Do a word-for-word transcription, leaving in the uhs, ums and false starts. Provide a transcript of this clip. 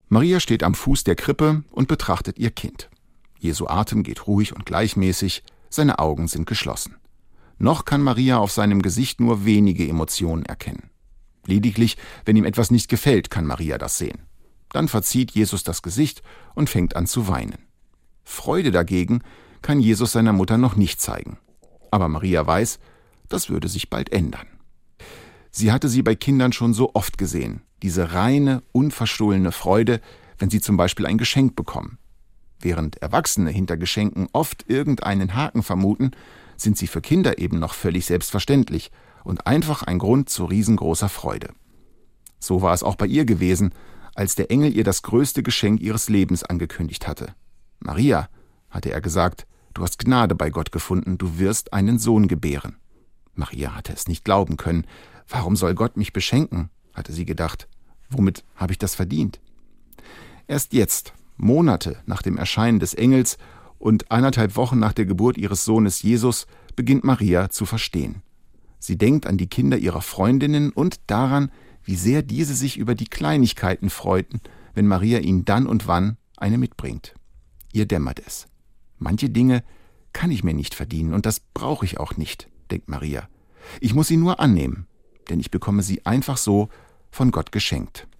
Maria steht am Fuß der Krippe und betrachtet ihr Kind. Jesu Atem geht ruhig und gleichmäßig, seine Augen sind geschlossen. Noch kann Maria auf seinem Gesicht nur wenige Emotionen erkennen. Lediglich, wenn ihm etwas nicht gefällt, kann Maria das sehen. Dann verzieht Jesus das Gesicht und fängt an zu weinen. Freude dagegen kann Jesus seiner Mutter noch nicht zeigen. Aber Maria weiß, das würde sich bald ändern. Sie hatte sie bei Kindern schon so oft gesehen, diese reine, unverstohlene Freude, wenn sie zum Beispiel ein Geschenk bekommen. Während Erwachsene hinter Geschenken oft irgendeinen Haken vermuten, sind sie für Kinder eben noch völlig selbstverständlich und einfach ein Grund zu riesengroßer Freude. So war es auch bei ihr gewesen, als der Engel ihr das größte Geschenk ihres Lebens angekündigt hatte. Maria, hatte er gesagt, du hast Gnade bei Gott gefunden, du wirst einen Sohn gebären. Maria hatte es nicht glauben können. Warum soll Gott mich beschenken, hatte sie gedacht. Womit habe ich das verdient? Erst jetzt, Monate nach dem Erscheinen des Engels und eineinhalb Wochen nach der Geburt ihres Sohnes Jesus, beginnt Maria zu verstehen. Sie denkt an die Kinder ihrer Freundinnen und daran, wie sehr diese sich über die Kleinigkeiten freuten, wenn Maria ihnen dann und wann eine mitbringt. Ihr dämmert es. Manche Dinge kann ich mir nicht verdienen und das brauche ich auch nicht, denkt Maria. Ich muss sie nur annehmen, denn ich bekomme sie einfach so von Gott geschenkt.